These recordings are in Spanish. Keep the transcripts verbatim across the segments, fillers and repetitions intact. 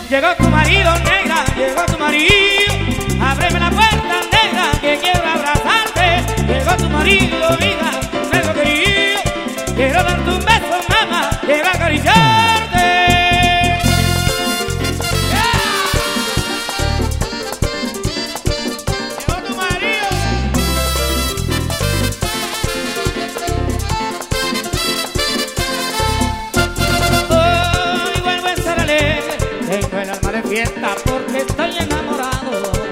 Llegó tu marido, negra, llegó tu marido. Ábreme la puerta, negra, que quiero abrazarte. Llegó tu marido, vida, negro querido. Quiero darte un beso, mamá, quiero acariciarte. Llegó tu marido. Hoy vuelvo a estar alegre, tengo el alma de fiesta porque estoy enamorado.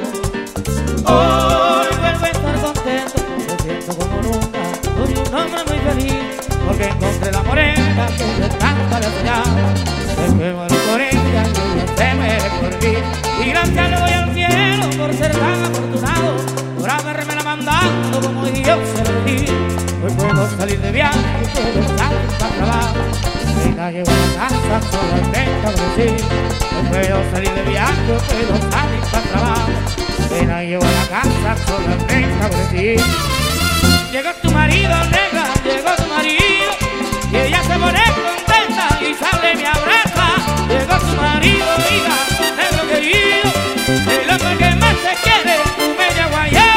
Hoy vuelvo a estar contento, me siento como nunca. Soy un hombre muy feliz porque encontré la morena que yo tanto le soñaba. Me que muero por ella, que ella se muere por mí. Y gracias le doy al cielo por ser tan afortunado, por haberme la mandado como Dios se lo di. Hoy puedo salir de viaje, puedo salir para trabajo. Y la llevo a la casa solamente a decir. Hoy puedo salir de viaje, puedo salir para trabajo. Y la llevo a la casa solamente a decir. Llegó tu marido, negra, llegó tu marido. Y ella se pone contenta y sale y me abraza. Llegó tu marido, hija, negro querido. El hombre que más te quiere, tu bella guayaba.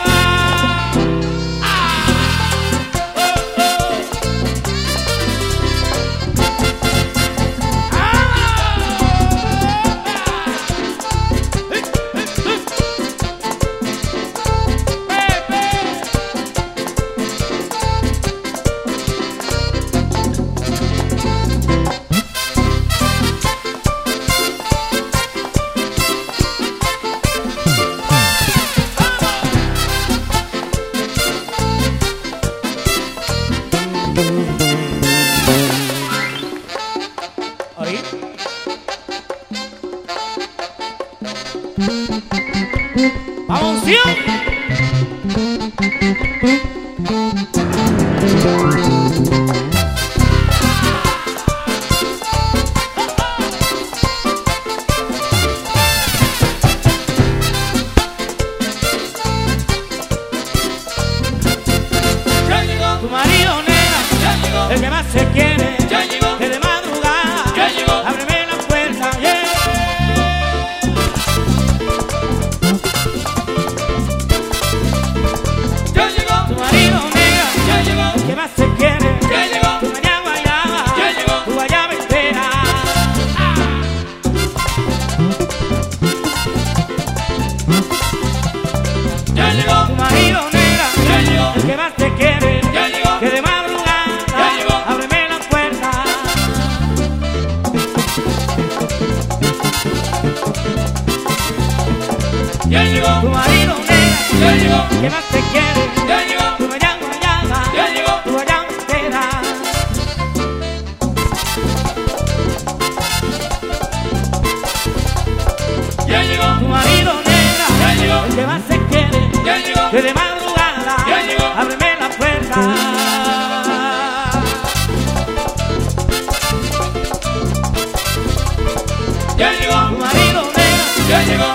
¡Vamos, tío! Ya llegó tu marido, nena, ya llegó el que más se quiere, ya llegó que de madrugada, ya llegó, ábreme la puerta, yeah. ¿Qué más se quiere? Ya llegó tu mañana guayaba, ya llegó tu guayaba entera. ¡Ah! Ya llegó tu marido, negra, ya llegó el que más te quiere, ya llegó que de madrugada, ya llegó, ábreme la puerta. Ya llegó tu marido, negra, ya llegó el que más te quiere, ya llegó tu mañana guayaba, ya llegó tu guayaba entera. Ya llegó tu marido, negra, ya llegó el que más se quiere, ya llegó que de madrugada, ya llegó, ábreme la puerta. Ya llegó tu marido, negra, ya llegó